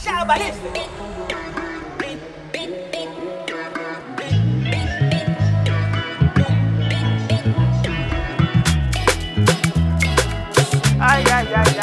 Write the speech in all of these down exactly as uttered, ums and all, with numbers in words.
Ay, ay, ay, ay,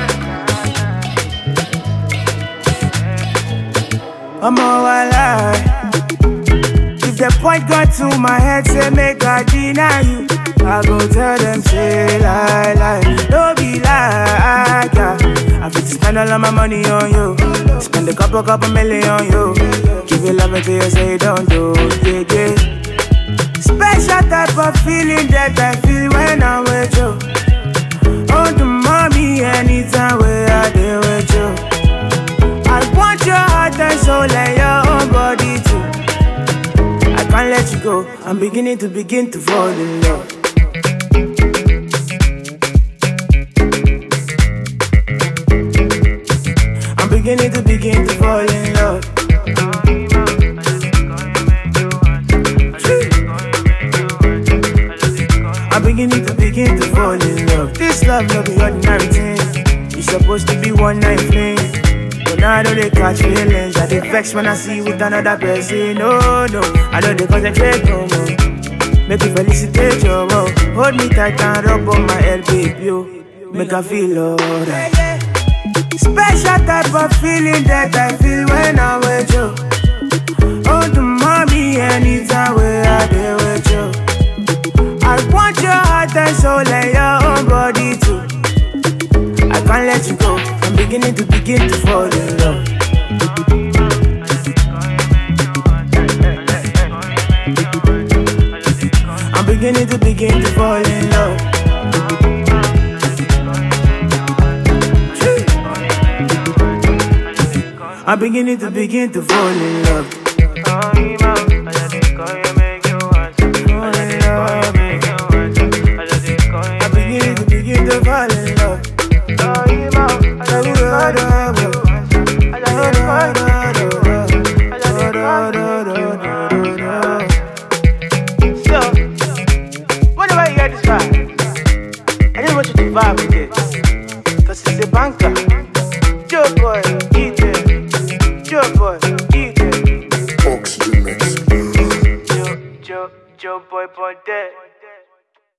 yeah. I'm all alive. If the point got to my head, say make I deny you, I go tell them, say lie, lie. Don't be like, yeah. I fit to spend all of my money on you, spend a couple, couple million on you. Give you love until you say don't do, yeah, yeah. Special type of feeling that I feel when I'm with you. Oh, the mommy, anytime where I deal with you. I want your heart and soul and your own body too. I can't let you go, I'm beginning to begin to fall in love. I'm beginning to begin to fall in love. I'm beginning to begin to fall in love. This love no be ordinary thing. It's supposed to be one night fling, but now I know they catch feelings. I get vexed when I see you with another person. No, no, I know they concentrate no more. Make you felicitate your world. Hold me tight and rub on my head, baby, yo. Make I feel alright. Special type of feeling that I feel when I'm with you. Oh, the mommy, anytime where I deal with you. I want your heart and soul and your own body too. I can't let you go, I'm beginning to begin to fall in love. I'm beginning to begin to fall in love. I'm beginning to begin to fall in love. Fall in love. So, whenever you get this vibe, I just want you to vibe with it. Cause it's a banker. Joe boy, eat it. Joe boy, eat it. Oxygen mix. Joe, Joe, Joe boy, boy, dead.